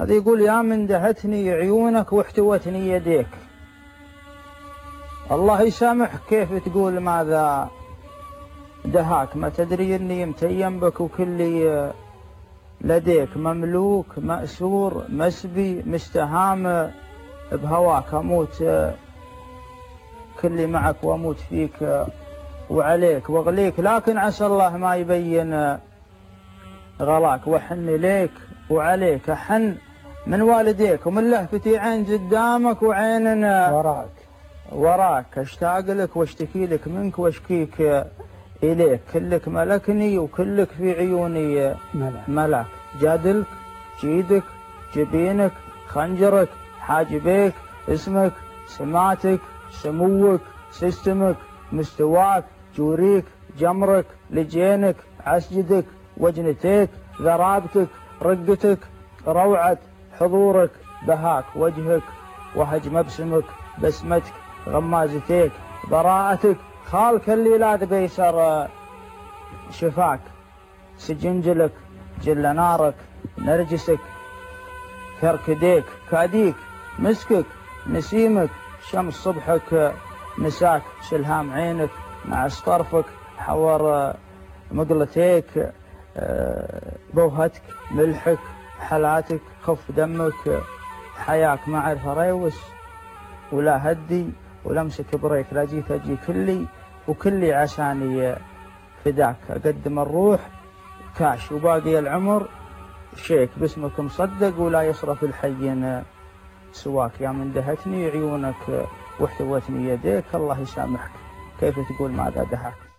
هذا يقول يا من دهتني عيونك واحتوتني يديك. الله يسامحك كيف تقول ماذا دهاك؟ ما تدري اني متيم بك وكلي لديك مملوك مأسور مسبي مستهام بهواك، اموت كلي معك واموت فيك وعليك واغليك، لكن عسى الله ما يبين غلاك، وحن ليك وعليك احن من والديك، ومن لهفتي عين قدامك وعين وراك اشتاق لك واشتكي لك منك واشكيك اليك، كلك ملكني وكلك في عيوني ملك، جادلك جيدك جبينك خنجرك حاجبيك اسمك سماتك سموك سستمك مستواك جوريك جمرك لجينك عسجدك وجنتيك ذرابتك رقتك روعة حضورك بهاك وجهك وهج مبسمك بسمتك غمازتيك براءتك خالك اللي لاذ بيسر شفاك سجنجلك جل نارك نرجسك كركديك كاديك مسكك نسيمك شمس صبحك مساك شلهام عينك مع طرفك حور مقلتيك بوهتك ملحك حلاتك خف دمك حياك ما اعرف ريوس ولا هدي ولمسك بريك، لا جيت اجي كلي وكلي عشاني فداك، اقدم الروح كاش وباقي العمر شيك باسمك مصدق ولا يصرف الحين سواك، يا من دهتني عيونك واحتوتني يديك الله يسامحك كيف تقول ماذا دهاك.